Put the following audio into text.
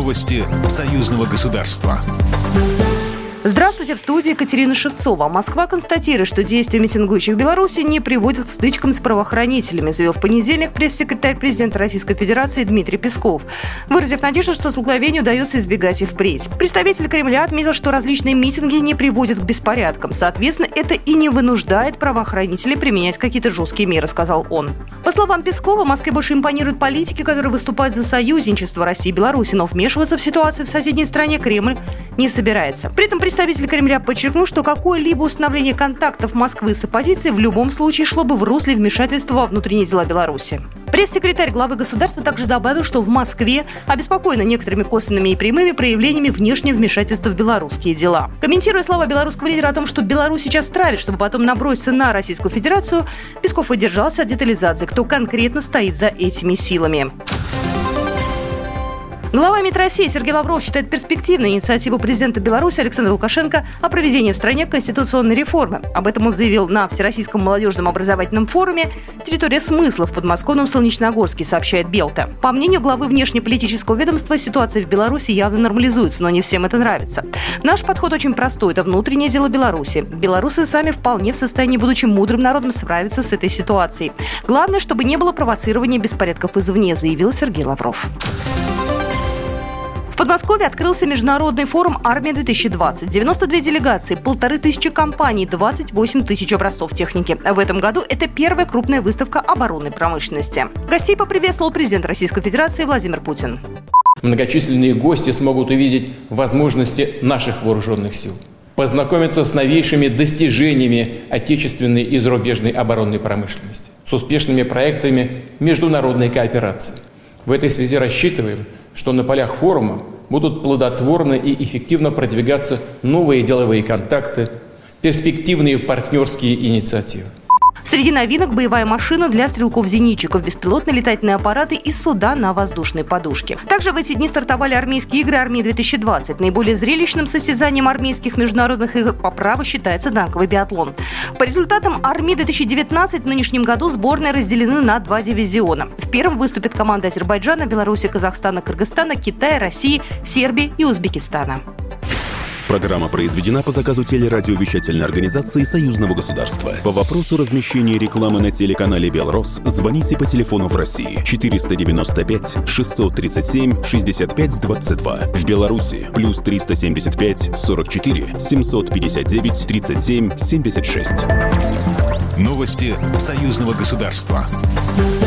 Новости союзного государства. Здравствуйте, в студии Екатерина Шевцова. Москва констатирует, что действия митингующих в Беларуси не приводят к стычкам с правоохранителями, заявил в понедельник пресс-секретарь президента Российской Федерации Дмитрий Песков, выразив надежду, что столкновению удается избегать и впредь. Представитель Кремля отметил, что различные митинги не приводят к беспорядкам. Соответственно, это и не вынуждает правоохранителей применять какие-то жесткие меры, сказал он. По словам Пескова, Москве больше импонируют политики, которые выступают за союзничество России и Беларуси, но вмешиваться в ситуацию в соседней стране Кремль не собирается. При этом представитель Кремля подчеркнул, что какое-либо установление контактов Москвы с оппозицией в любом случае шло бы в русле вмешательства во внутренние дела Беларуси. Пресс-секретарь главы государства также добавил, что в Москве обеспокоена некоторыми косвенными и прямыми проявлениями внешнего вмешательства в белорусские дела. Комментируя слова белорусского лидера о том, что Беларусь сейчас травит, чтобы потом наброситься на Российскую Федерацию, Песков выдержался от детализации, кто конкретно стоит за этими силами. Глава МИД России Сергей Лавров считает перспективной инициативу президента Беларуси Александра Лукашенко о проведении в стране конституционной реформы. Об этом он заявил на Всероссийском молодежном образовательном форуме «Территория смысла» в подмосковном Солнечногорске, сообщает Белта. По мнению главы внешнеполитического ведомства, ситуация в Беларуси явно нормализуется, но не всем это нравится. Наш подход очень простой – это внутреннее дело Беларуси. Белорусы сами вполне в состоянии, будучи мудрым народом, справиться с этой ситуацией. Главное, чтобы не было провоцирования беспорядков извне, заявил Сергей Лавров. В Подмосковье открылся международный форум «Армия-2020». 92 делегации, 1500 компаний, 28 тысяч образцов техники. В этом году это первая крупная выставка оборонной промышленности. Гостей поприветствовал президент Российской Федерации Владимир Путин. Многочисленные гости смогут увидеть возможности наших вооруженных сил, познакомиться с новейшими достижениями отечественной и зарубежной оборонной промышленности, с успешными проектами международной кооперации. В этой связи рассчитываем, что на полях форума будут плодотворно и эффективно продвигаться новые деловые контакты, перспективные партнерские инициативы. Среди новинок – боевая машина для стрелков-зенитчиков, беспилотные летательные аппараты и суда на воздушной подушке. Также в эти дни стартовали армейские игры «Армия-2020». Наиболее зрелищным состязанием армейских международных игр по праву считается танковый биатлон. По результатам «Армии-2019» в нынешнем году сборные разделены на 2 дивизиона. В первом выступят команды Азербайджана, Беларуси, Казахстана, Кыргызстана, Китая, России, Сербии и Узбекистана. Программа произведена по заказу телерадиовещательной организации Союзного государства. По вопросу размещения рекламы на телеканале «Белрос» звоните по телефону в России 495 637 65 22. В Беларуси плюс 375 44 759 37 76. Новости союзного государства.